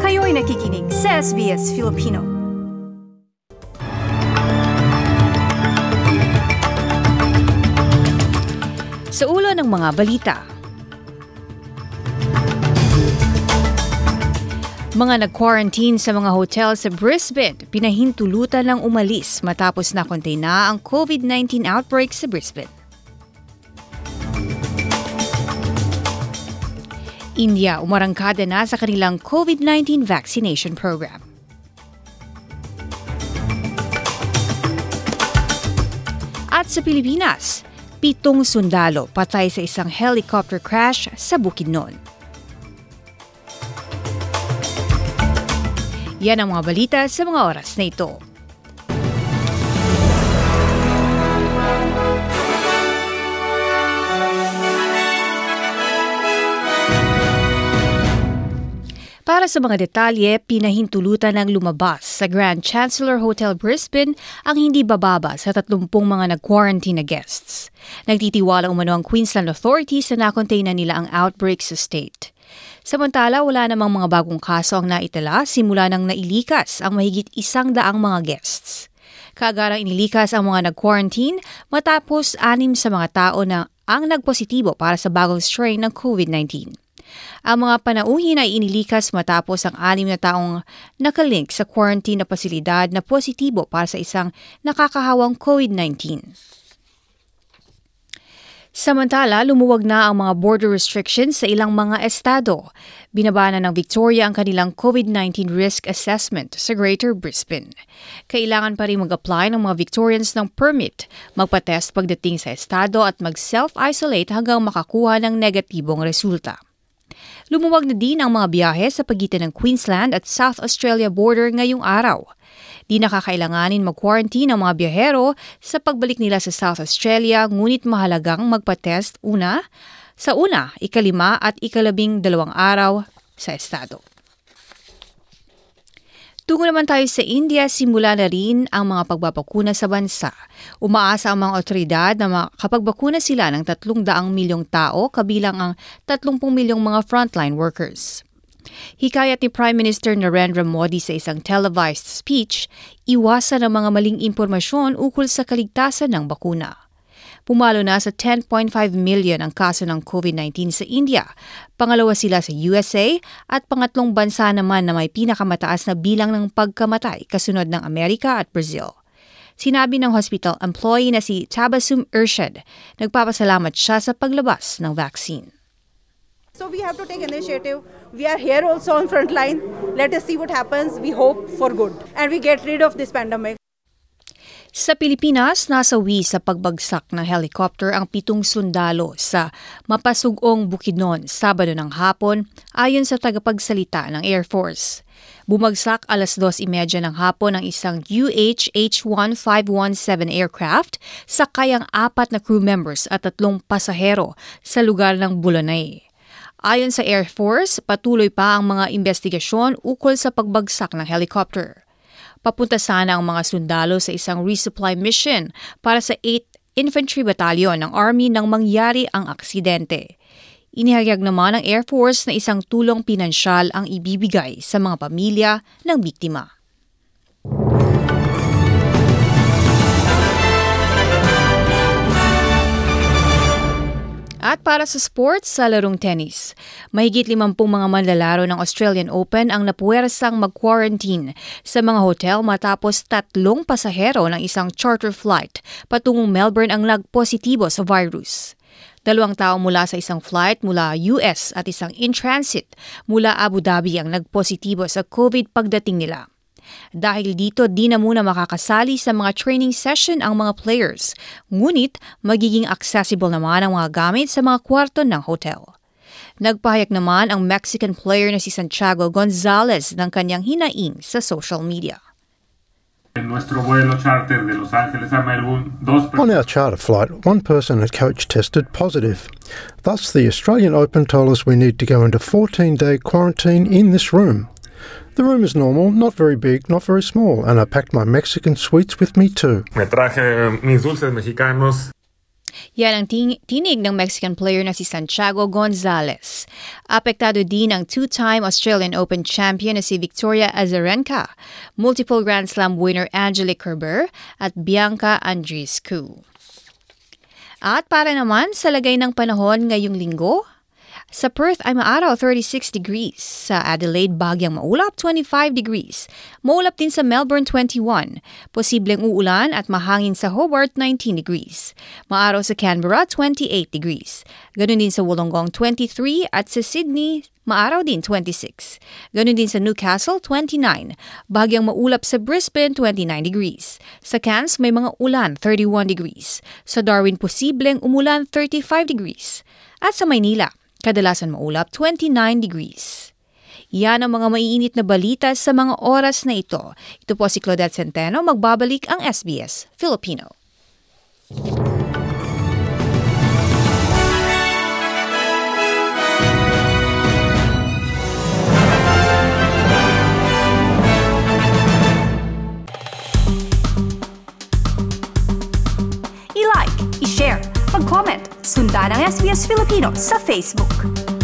Kayo'y nakikinig sa SBS Filipino. Sa ulo ng mga balita. Mga nag-quarantine sa mga hotel sa Brisbane, pinahintulutan ng umalis matapos na-contain na ang COVID-19 outbreak sa Brisbane. India, umarangkada na sa kanilang COVID-19 vaccination program. At sa Pilipinas, 7 sundalo patay sa isang helicopter crash sa Bukidnon. Yan ang mga balita sa mga oras na ito. Para sa mga detalye, pinahintulutan ng lumabas sa Grand Chancellor Hotel Brisbane ang hindi bababa sa 30 mga nag-quarantine na guests. Nagtitiwala umano ang Queensland authorities na nakontain na nila ang outbreak sa state. Samantala, wala namang mga bagong kaso ang naitala simula nang nailikas ang mahigit 100 mga guests. Kaagarang inilikas ang mga nag-quarantine matapos 6 sa mga tao na ang nagpositibo para sa bagong strain ng COVID-19. Ang mga panauhin ay inilikas matapos ang 6 na taong nakalink sa quarantine na pasilidad na positibo para sa isang nakakahawang COVID-19. Samantala, lumuwag na ang mga border restrictions sa ilang mga estado. Binaba na ng Victoria ang kanilang COVID-19 risk assessment sa Greater Brisbane. Kailangan pa rin mag-apply ng mga Victorians ng permit, magpa-test pagdating sa estado at mag-self-isolate hanggang makakuha ng negatibong resulta. Lumuwag na din ang mga biyahe sa pagitan ng Queensland at South Australia border ngayong araw. Di nakakailanganin mag-quarantine ang mga biyahero sa pagbalik nila sa South Australia, ngunit mahalagang magpa-test sa 1, 5 at 12 araw sa estado. Tungo naman tayo sa India, simula na rin ang mga pagbabakuna sa bansa. Umaasa ang mga otoridad na makapagbakuna sila ng 300 milyong tao, kabilang ang 30 milyong mga frontline workers. Hikayat ni Prime Minister Narendra Modi sa isang televised speech, iwasan ang mga maling impormasyon ukol sa kaligtasan ng bakuna. Pumalo na sa 10.5 million ang kaso ng COVID-19 sa India. Pangalawa sila sa USA at pangatlong bansa naman na may pinakamataas na bilang ng pagkamatay kasunod ng Amerika at Brazil. Sinabi ng hospital employee na si Tabassum Irshad, nagpapasalamat siya sa paglabas ng vaccine. So we have to take initiative. We are here also on front line. Let us see what happens. We hope for good. And we get rid of this pandemic. Sa Pilipinas, nasawi sa pagbagsak ng helicopter ang 7 sundalo sa mapasugong Bukidnon Sabado ng hapon ayon sa tagapagsalita ng Air Force. Bumagsak 2:30 ng hapon ang isang UH-H1517 aircraft sakay ang 4 na crew members at 3 pasahero sa lugar ng Bulonay. Ayon sa Air Force, patuloy pa ang mga investigasyon ukol sa pagbagsak ng helicopter. Papunta sana ang mga sundalo sa isang resupply mission para sa 8th Infantry Battalion ng Army nang mangyari ang aksidente. Inihayag naman ng Air Force na isang tulong pinansyal ang ibibigay sa mga pamilya ng biktima. At para sa sports, sa larong tennis, mahigit 50 mga manlalaro ng Australian Open ang napuwersang mag-quarantine sa mga hotel matapos 3 pasahero ng isang charter flight patungong Melbourne ang nagpositibo sa virus. 2 tao mula sa isang flight mula US at isang in-transit mula Abu Dhabi ang nagpositibo sa COVID pagdating nila. Dahil dito, di na muna makakasali sa mga training session ang mga players, ngunit magiging accessible naman ang mga gamit sa mga kwarto ng hotel. Nagpahayag naman ang Mexican player na si Santiago Gonzalez ng kanyang hinaing sa social media. On our charter flight, 1 person at coach tested positive. Thus, the Australian Open told us we need to go into 14-day quarantine in this room. The room is normal, not very big, not very small, and I packed my Mexican sweets with me too. Me traje mis dulces mexicanos. Yan ang tinig ng Mexican player na si Santiago Gonzalez. Apektado din ang two-time Australian Open champion na si Victoria Azarenka, multiple Grand Slam winner Angelique Kerber at Bianca Andreescu. At para naman sa lagay ng panahon ngayong linggo, sa Perth ay maaraw 36 degrees. Sa Adelaide, bagyang maulap 25 degrees. Maulap din sa Melbourne 21. Posibleng uulan at mahangin sa Hobart 19 degrees. Maaraw sa Canberra 28 degrees. Ganun din sa Wollongong 23 at sa Sydney maaraw din 26. Ganun din sa Newcastle 29. Bagyang maulap sa Brisbane 29 degrees. Sa Cairns may mga ulan 31 degrees. Sa Darwin posibleng umulan 35 degrees. At sa Maynila kadalasan maulap 29 degrees. Yan ang mga maiinit na balita sa mga oras na ito. Ito po si Claudette Centeno, magbabalik ang SBS Filipino. I-like, i-share, mag-comment, sundan ang SBS Filipino sa Facebook.